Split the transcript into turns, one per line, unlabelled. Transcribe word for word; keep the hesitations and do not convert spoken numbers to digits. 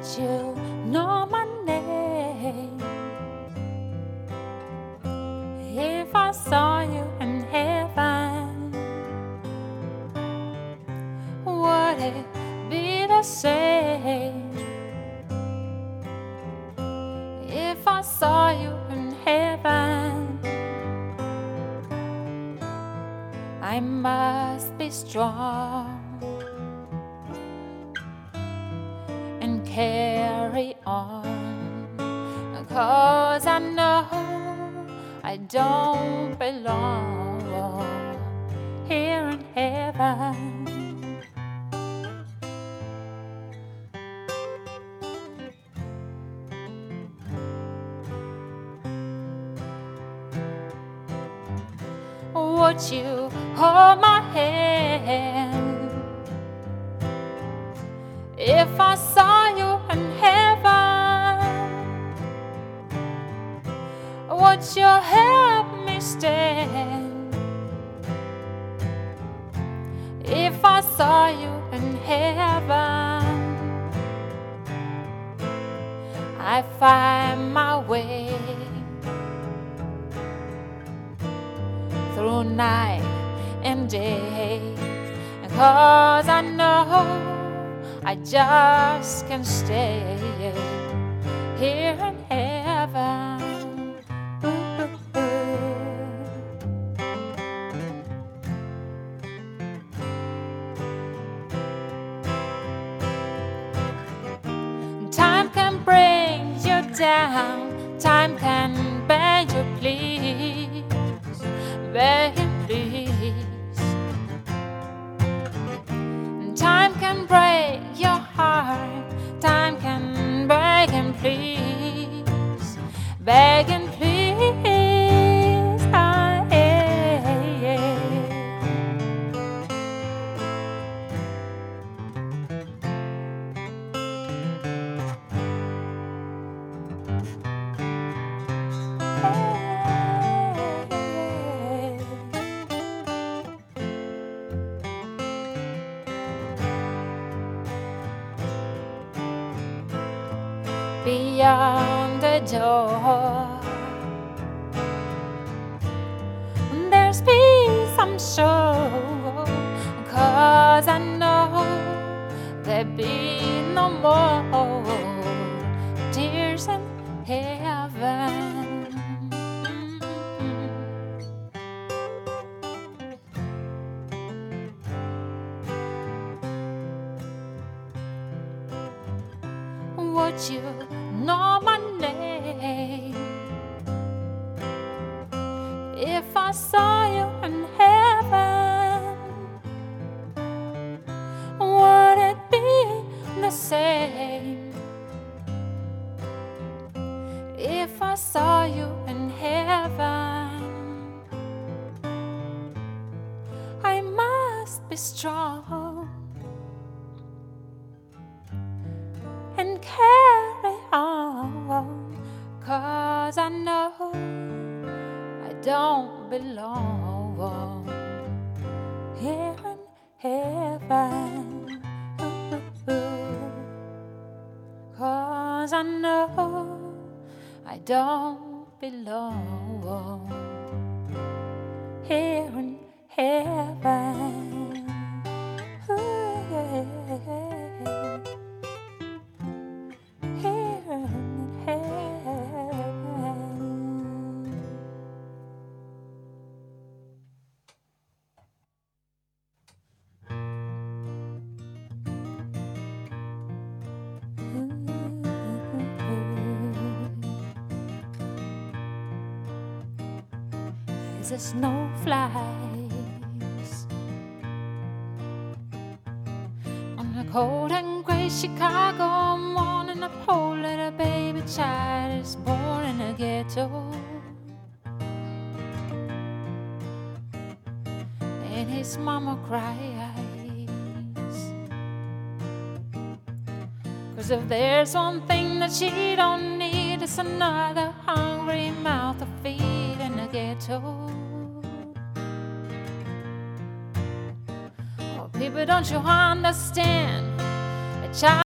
Would you know my name if I saw you in heaven? Would it be the same if I saw you in heaven? I must be strong and carry on, 'cause I know I don't belong here in heaven. Would you hold my hand if I saw you in heaven? Would you help me stand if I saw you in heaven? I find my way through night and day, 'cause I know I just can't stay here in heaven. Time can bring you down, time can beg you please, beg you please. Time can break your heart, time can beg and please, beg and please. Ah, yeah, yeah. Beyond the door, there's peace, I'm sure, 'cause I know there'll be no more tears in heaven. Would you know my name if I saw you in heaven? Would it be the same if I saw you in heaven? I must be strong and carry on, 'cause I know I don't belong here in heaven. 'Cause I know I don't belong here in heaven. Ooh, yeah. As the snow flies on a cold and gray Chicago morning, a poor little baby child is born in a ghetto, and his mama cries, 'cause if there's one thing that she don't need, it's another hungry mouth to feed in a ghetto. Oh, people, don't you understand? A child